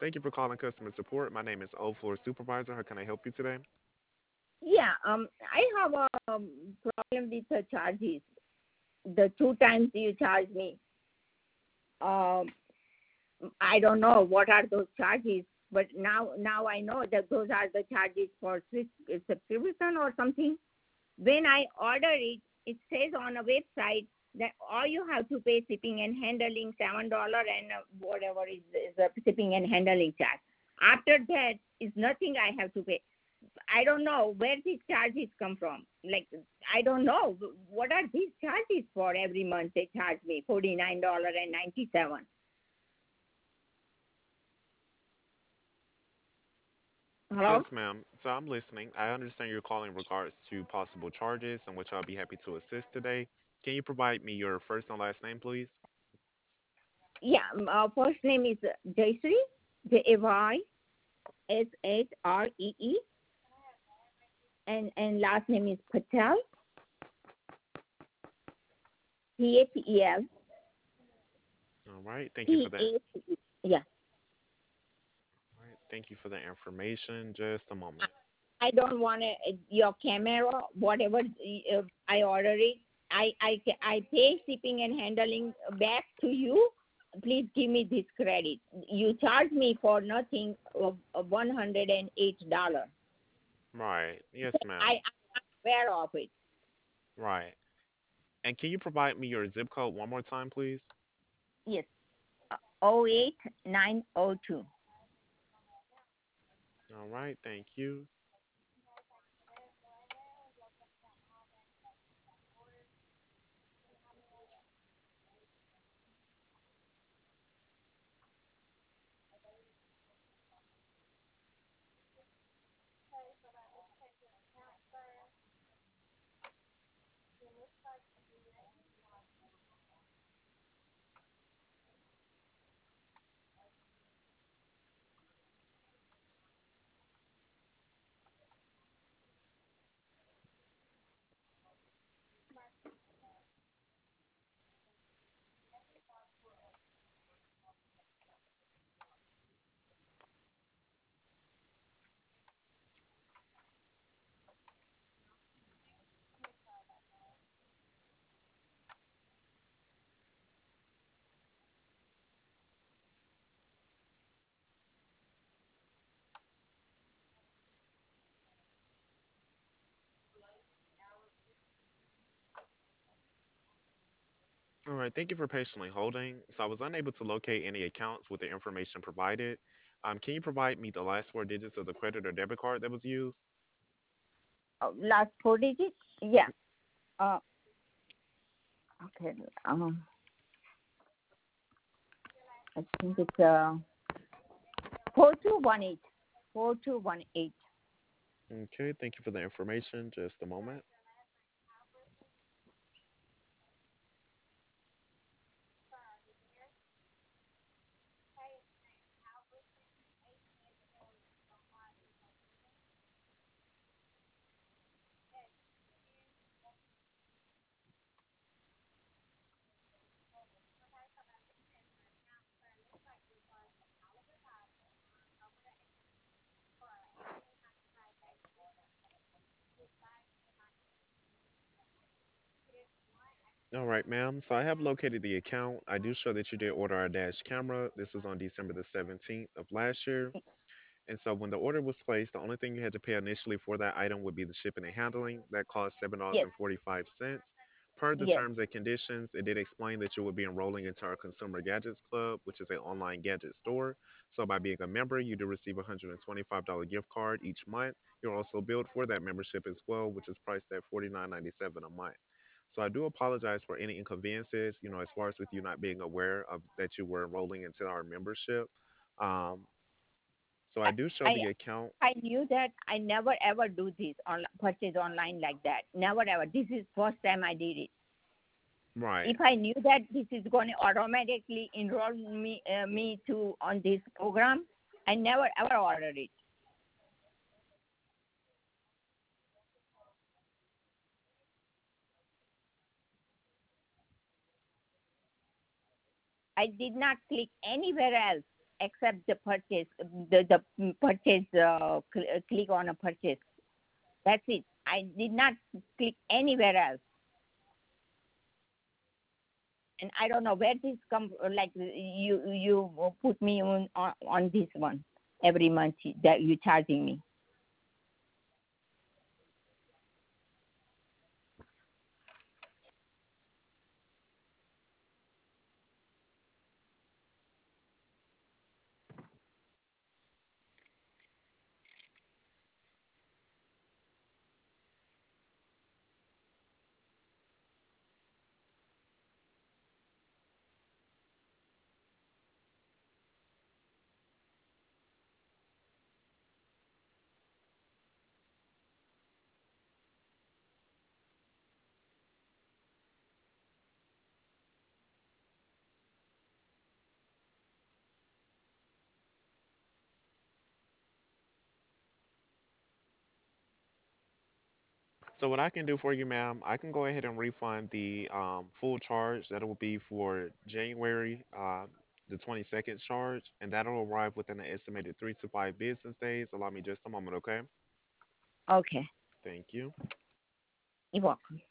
Thank you for calling customer support. My name is O Floor Supervisor. How can I help you today? Yeah, I have a problem with the charges. The two times you charge me, um, I don't know what are those charges, but now I know that those are the charges for subscription or something. When I order it, it says on a website that all you have to pay shipping and handling $7 and whatever is the shipping and handling charge. After that is nothing I have to pay. I don't know where these charges come from. Like I don't know what are these charges for every month. They charge me $49.97. Hello. Yes, ma'am. So I'm listening. I understand you're calling in regards to possible charges, in which I'll be happy to assist today. Can you provide me your first and last name, please? Yeah, first name is Jayshree, Jayshree, and last name is Patel, Patel, All right. Thank you for that. Patel. Yeah, All right. Thank you for the information. Just a moment. I don't want your camera, whatever I order it. I pay shipping and handling back to you. Please give me this credit. You charge me for nothing of $108. Right. Yes, ma'am. I'm aware of it. Right. And can you provide me your zip code one more time, please? Yes, 08902. All right. Thank you. All right. Thank you for patiently holding. So I was unable to locate any accounts with the information provided. Can you provide me the last four digits of the credit or debit card that was used? Last four digits? Yeah. Uh, okay. I think it's 4218. 4218. Okay. Thank you for the information. Just a moment. All right, ma'am. So I have located the account. I do show that you did order our dash camera. This was on December the 17th of last year. And so when the order was placed, the only thing you had to pay initially for that item would be the shipping and handling. That cost Yes. $7.45. Per the Yes. terms and conditions, it did explain that you would be enrolling into our Consumer Gadgets Club, which is an online gadget store. So by being a member, you do receive a $125 gift card each month. You're also billed for that membership as well, which is priced at $49.97 a month. So I do apologize for any inconveniences, as far as with you not being aware of that you were enrolling into our membership. Um, so I do show I the account. I knew that I never ever do this on purchase online like that. Never ever. This is first time I did it. Right. If I knew that this is going to automatically enroll me to on this program, I never ever ordered it. I did not click anywhere else. accept the purchase, the purchase. Click on a purchase. That's it. I did not click anywhere else, and I don't know where this come. Like you put me on this one every month that you charging me. So what I can do for you, ma'am, I can go ahead and refund the full charge. That will be for January, the 22nd charge, and that'll arrive within an estimated 3 to 5 business days. Allow me just a moment, okay? Okay, Thank you. you're welcome.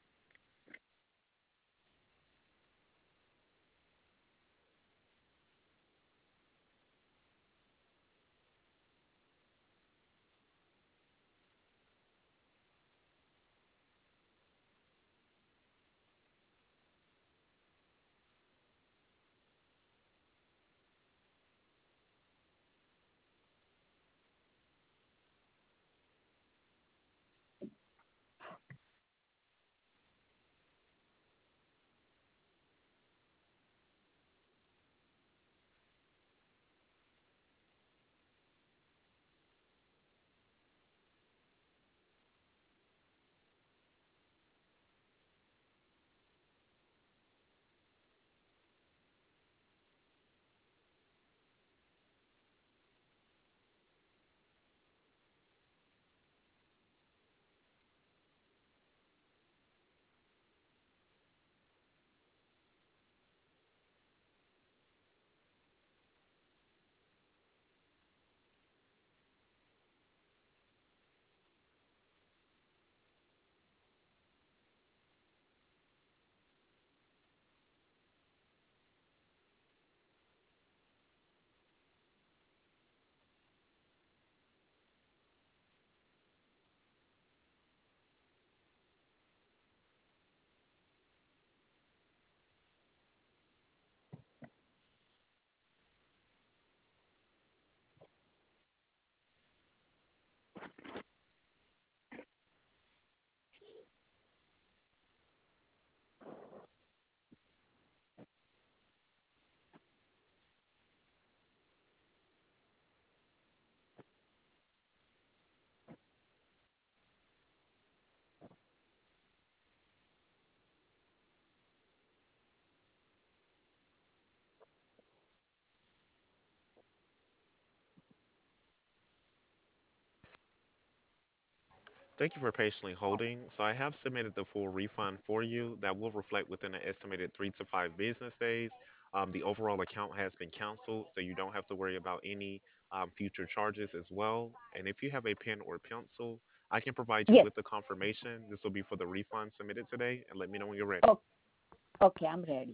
Thank you for patiently holding. So I have submitted the full refund for you. That will reflect within an estimated 3 to 5 business days. The overall account has been canceled, so you don't have to worry about any future charges as well. And if you have a pen or pencil, I can provide you Yes. with the confirmation. This will be for the refund submitted today, and let me know when you're ready. Oh, okay, I'm ready.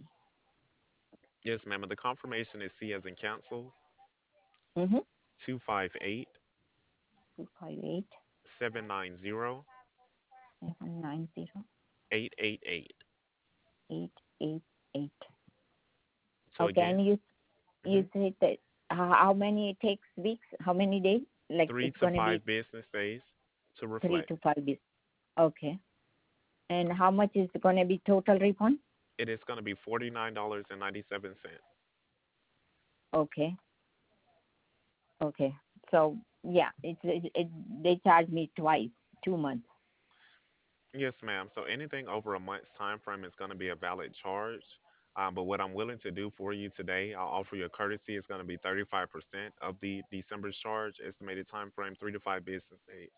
Yes, ma'am. And the confirmation is C as in cancel, Mm-hmm. 258 258 790 790 888. 888. So Okay, again, and you mhm, said that how many it takes weeks? How many days? Like three it's to gonna be five business days to three reflect. to five days. Okay. And how much is gonna be total refund? It is going to be $49.97. Okay. Okay. So yeah, they charge me twice, 2 months. Yes, ma'am. So anything over a month's time frame is going to be a valid charge. But what I'm willing to do for you today, I'll offer you a courtesy. It's going to be 35% of the December's charge, estimated time frame 3 to 5 business days.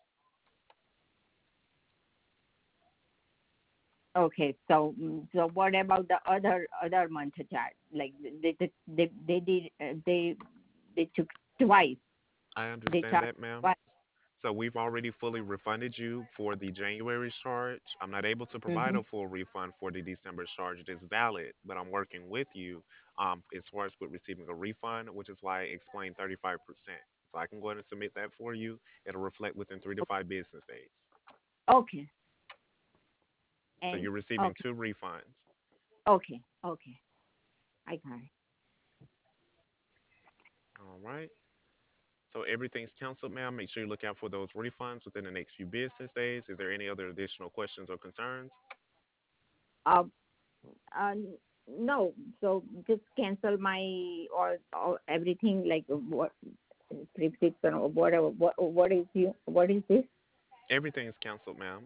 Okay. So so what about the other month charge? Like they did they they took twice. I They understand charged that, ma'am. twice. So we've already fully refunded you for the January's charge. I'm not able to provide Mm-hmm. a full refund for the December charge. It is valid, but I'm working with you as far as with receiving a refund, which is why I explained 35%. So I can go ahead and submit that for you. It'll reflect within 3 to 5 business days. Okay. So And you're receiving okay, two refunds. okay, okay. I got it. All right. So everything's canceled, ma'am. Make sure you look out for those refunds within the next few business days. Is there any other additional questions or concerns? Uh, uh, no. So just cancel my or everything like what prescription or whatever. What is this? Everything's canceled, ma'am.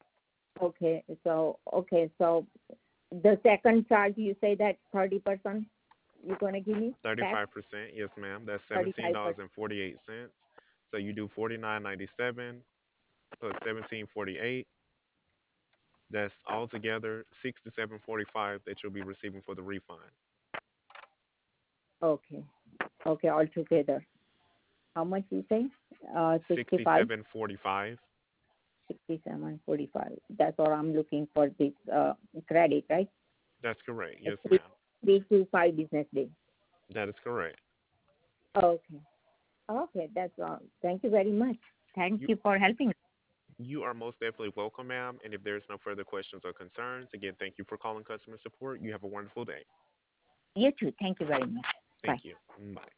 Okay. So the second charge you say that 30% you're gonna give me back 35%, yes, ma'am. That's 35%. $17.48. So you do 49.97 plus 17.48. That's altogether 67.45 that you'll be receiving for the refund. Okay. Okay. Altogether, how much you say? 65, 67.45. 67.45. That's what I'm looking for this credit, right? That's correct. It's Yes, ma'am. 3 to 5 business days. That is correct. Okay. Okay. That's all. Thank you very much. Thank You you for helping. you are most definitely welcome, ma'am. And if there's no further questions or concerns, again, thank you for calling customer support. You have a wonderful day. You too. Thank you very much. Bye. Thank you. Bye.